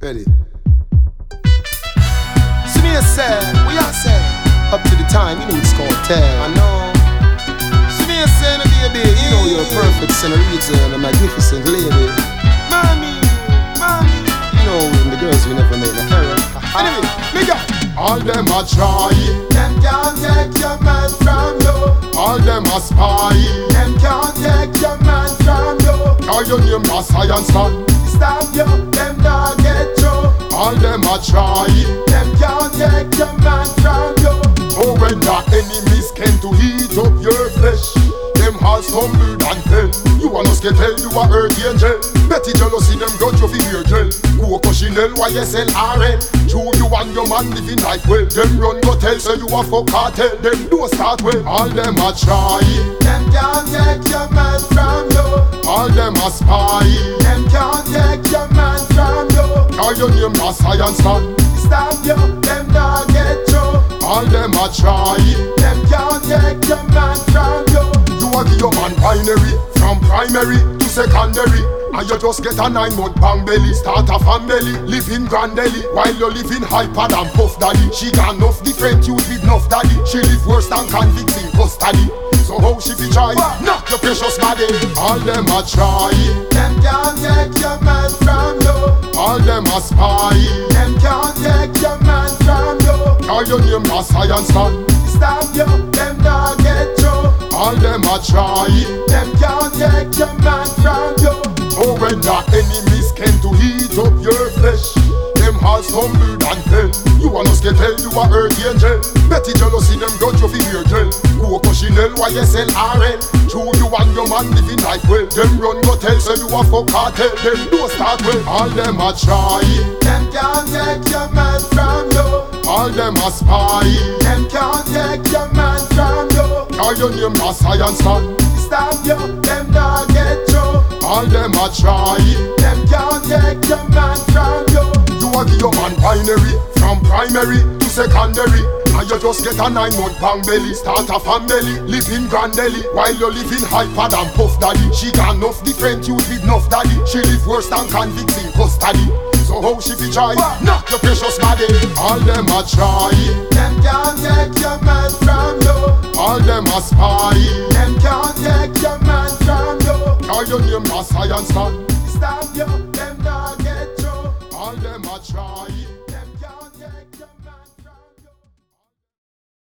Ready? See me say, we are say, up to the time, you know it's called tell. I know. See me say, no baby, you know you're a perfect senorita and a magnificent lady. Mommy, mommy. You know, the girls we never made a error. Anyway, me go. All them a try, them can't take your man from you. all them a spy. Them can't take your man from you. Call your name a science man. Stop you, them not get you. All them a try, Them can't take your man from you. oh when the enemies came to eat up your flesh, them all stumbled and fell. You want us to tell you a earth angel. Betty jealousy them got you for your gel. Coco Chanel, YSL, RL. True you and your man living life well. Them run go tell say you a fuck cartel. Them do start well. All them a try, Them can't take your man from you. all them a spy. Them can't take your man from you. Call your name a science man. Stop you, them not get you. All them a try, Them can't take your man from you. you a give your man binary. From primary to secondary, and you just get a 9-month bang belly. Start a family, live in Grandelli, while you live in hyper and puff daddy. She got enough different youth with enough daddy. She live worse than convicts in custody. So how she fi try? Knock your precious body. All them a try, Them can't take your man from you. all them a spy. Them can't take your man from you. Call your name a science man. Stop you, them not get you. All them a try, Them can't take your man from you. oh when the enemies came to eat up your flesh, them all stumbled and fell. You want us to tell you a earth angel. Betty jealousy them got you for your gel. Coco Chanel, YSL, RL. True you and your man living life well. Them run go tell say you a fuck cartel. Them do start well. All them a try, Them can't take your man from you. all them a spy. Them can't take your man from you. Call your name a science man. Stop you, them not get you. All them a try, Them can't take your man from you. you a give your man binary. From primary to secondary, and you just get a 9-month bang belly. Start a family, live in Grandelli, while you live in hyper and puff daddy. She got enough different youth with enough daddy. She live worse than convicts in custody. So how she fi try? Knock your precious body. All them a try, Them can't take your man from you. all them a spy. Them can't take your man from you. Call your name a science man. Stop you, them not get you. All them a try.